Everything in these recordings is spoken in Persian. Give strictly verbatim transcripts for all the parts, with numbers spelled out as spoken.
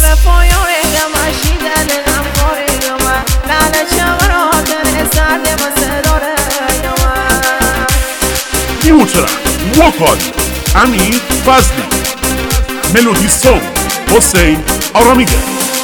وفایانم اشیدن غم خورم لعنت شمراتن سرد مسداره نیوترک وکال امیر فضلی ملودی سون حسین آرامیده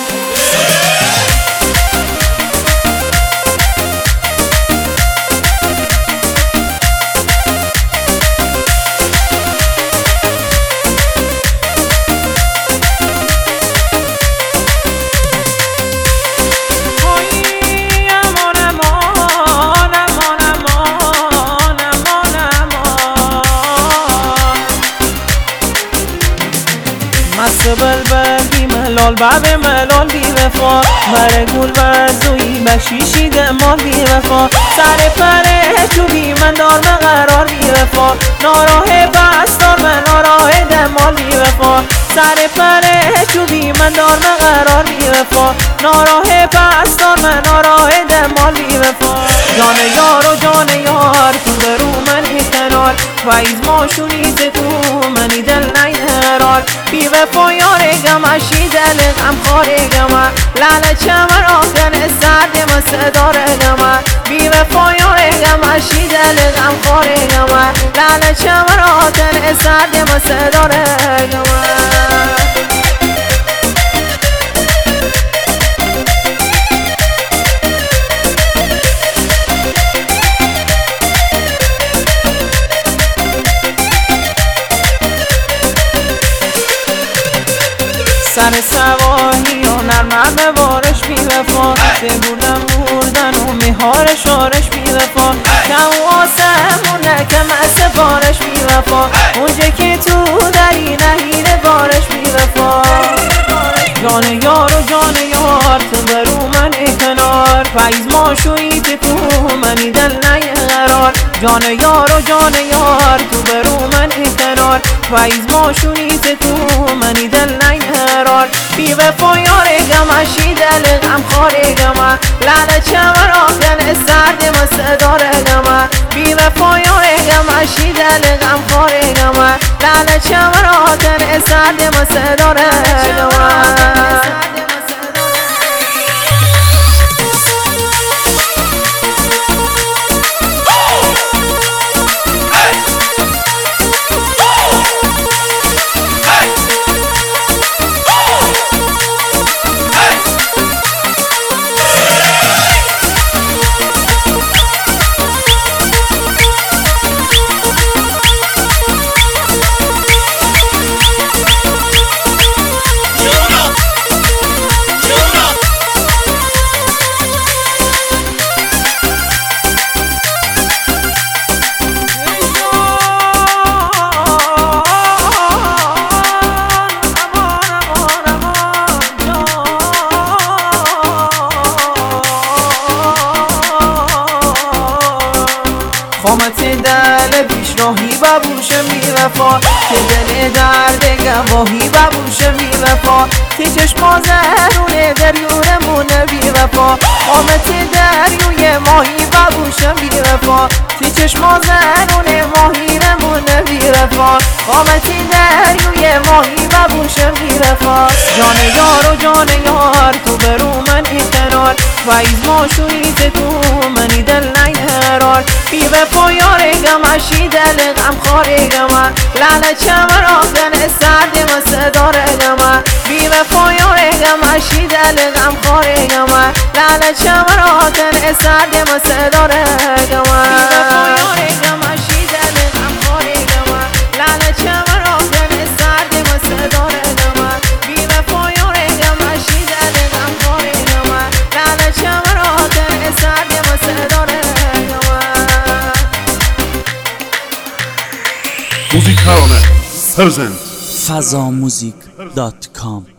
مست بلبل بی ملال باب ملال بی وفا مرگول برزوی بشیشی دمال بی وفا سر پره چوبی من دار من قرار بی وفا ناراه بستار من ناراه دمال بی وفا سر پره چوبی من دار من قرار بی وفا ناراه بستار من ناراه دمال بی وفا جان یار و جان یار تو برو من کنار وایز ما شونیت تو منی دل نیرار بی وفا یارگم اشی دل غم خارگم لعنت شمر آخن سرد ما صدارگم بی وفا یارگم اشی دل غم خارگم لعنت شمر آخن سرد ما صدارگم سر سواهی و نرمه بارش بی وفا ببردم بردن و مهار شارش بی وفا کم و آسمونه کم از بارش بی وفا اونجا که تو دری نهیده بارش بی وفا جان یار و جان یار تو برو من کنار پایز ما شویت تو منی دل نیقرار جان یار و جان یار تو برو من کنار پایز ما شویت تو منی دل نیقرار بی وفا یارگم اشی دل غم خارگم لعنت شمر آخن سرد ما صدارگم بی وفا یارگم اشی دل غم خارگم لعنت شمر آخن سرد ما صدارگم خامت دل پیشراهی ببوشم بی وفا که دل درد گواهی ببوشم بی وفا تی چشما زهرونه دریورمونه بی وفا خامت دریوی ماهی ببوشم بی وفا تی چشما زهرونه ماهی رمونه بی وفا خامت دریوی ماهی ببوشم بی وفا جان یار و جان یار تو برو من کنار وایز ما شویت تو منی دل نیقرار بی وفا یارگم اشی دل غم خارگم لعنت شمر آخن سرد ما صدارگم بی وفا یارگم اشی دل غم خارگم لعنت شمر آخن سرد ما صدارگم بی وفا یارگم اشی دل غم خارگم لعنت شمر آخن سرد ما صدارگم بی وفا یارگم اشی دل غم خارگم لعنت شمر آخن سرد ما صدارگم موزیکارانه پرزنت فضا موزیک دات کام